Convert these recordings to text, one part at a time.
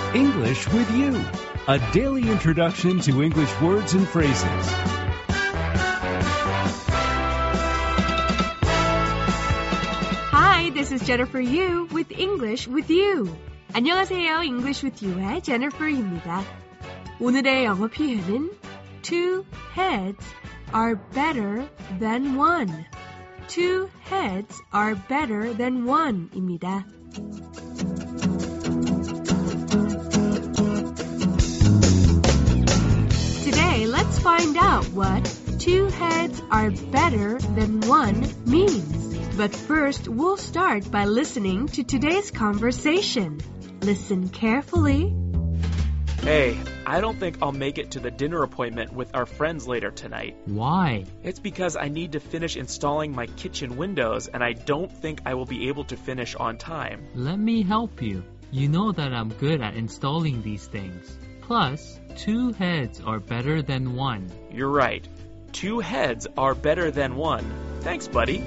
English with You, a daily introduction to English words and phrases. Hi, this is Jennifer Yu with English with You. 안녕하세요, English with You의 Jennifer입니다. 오늘의 영어 표현은 Two heads are better than one. Two heads are better than one입니다. Today, let's find out what two heads are better than one means. But first, we'll start by listening to today's conversation. Listen carefully. Hey, I don't think I'll make it to the dinner appointment with our friends later tonight. Why? It's because I need to finish installing my kitchen windows and I don't think I will be able to finish on time. Let me help you. You know that I'm good at installing these things. Plus, two heads are better than one. You're right. Two heads are better than one. Thanks, buddy.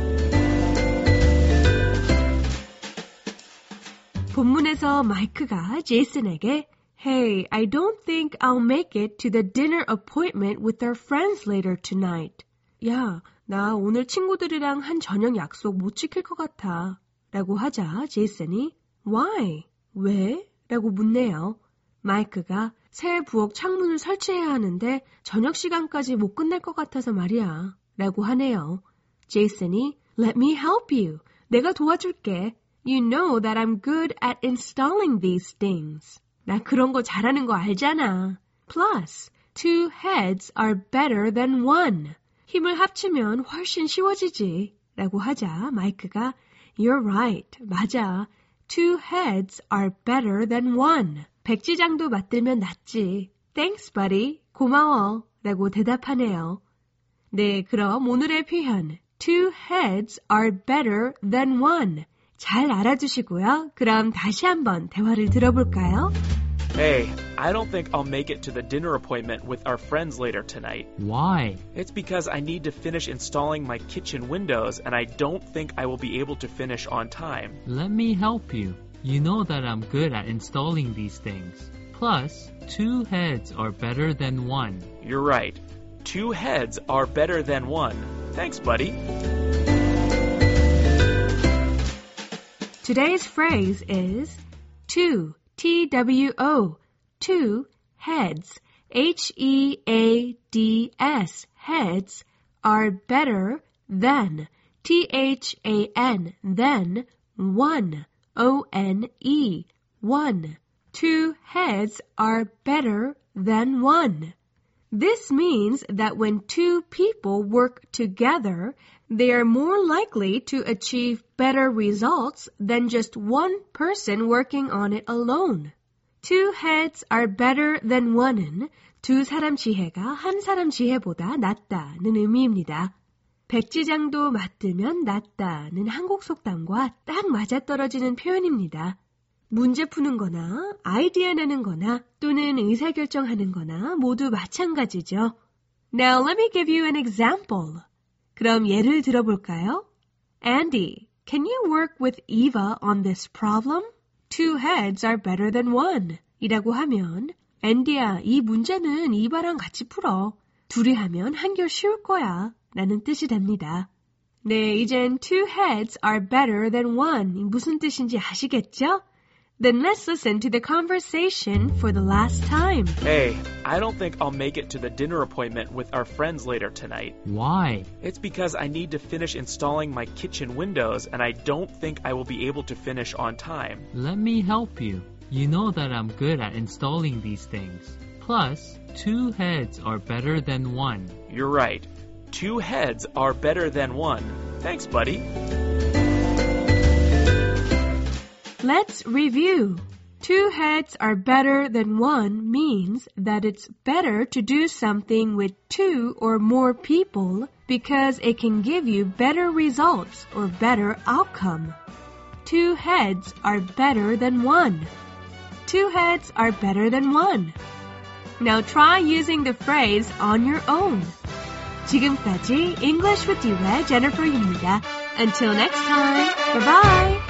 본문에서 마이크가 제이슨에게 Hey, I don't think I'll make it to the dinner appointment with our friends later tonight. 야, 나 오늘 친구들이랑 한 저녁 약속 못 지킬 것 같아. 라고 하자 제이슨이 Why? 왜? 라고 묻네요. 마이크가 새 부엌 창문을 설치해야 하는데 저녁 시간까지 못 끝낼 것 같아서 말이야. 라고 하네요. 제이슨이 Let me help you. 내가 도와줄게. You know that I'm good at installing these things. 나 그런 거 잘하는 거 알잖아. Plus, two heads are better than one. 힘을 합치면 훨씬 쉬워지지. 라고 하자 마이크가 You're right. 맞아. Two heads are better than one. 백지장도 맞들면 낫지. Thanks, buddy. 고마워. 라고 대답하네요. 네, 그럼 오늘의 표현 Two heads are better than one. 잘 알아두시고요. 그럼 다시 한번 대화를 들어볼까요? Hey, I don't think I'll make it to the dinner appointment with our friends later tonight. Why? It's because I need to finish installing my kitchen windows and I don't think I will be able to finish on time. Let me help you. You know that I'm good at installing these things. Plus, two heads are better than one. You're right. Two heads are better than one. Thanks, buddy. Today's phrase is two, T-W-O, two heads, H-E-A-D-S, heads, are better than, T-H-A-N, than, one, O-N-E, one. Two heads are better than one. This means that when two people work together, they are more likely to achieve better results than just one person working on it alone. Two heads are better than one은 두 사람 지혜가 한 사람 지혜보다 낫다는 의미입니다. 백지장도 맞들면 낫다는 한국 속담과 딱 맞아떨어지는 표현입니다. 문제 푸는 거나 아이디어 내는 거나 또는 의사결정하는 거나 모두 마찬가지죠. Now let me give you an example. 그럼 예를 들어볼까요? Andy, can you work with Eva on this problem? Two heads are better than one. 이라고 하면 앤디야, 이 문제는 이바랑 같이 풀어. 둘이 하면 한결 쉬울 거야. 라는 뜻이 됩니다. 네, 이젠 two heads are better than one. 무슨 뜻인지 아시겠죠? Then let's listen to the conversation for the last time. Hey, I don't think I'll make it to the dinner appointment with our friends later tonight. Why? It's because I need to finish installing my kitchen windows and I don't think I will be able to finish on time. Let me help you. You know that I'm good at installing these things. Plus, two heads are better than one. You're right. Two heads are better than one. Thanks, buddy. Let's review. Two heads are better than one means that it's better to do something with two or more people because it can give you better results or better outcome. Two heads are better than one. Two heads are better than one. Now try using the phrase on your own. 지금까지 English with You의 Jennifer입니다. Until next time, bye-bye!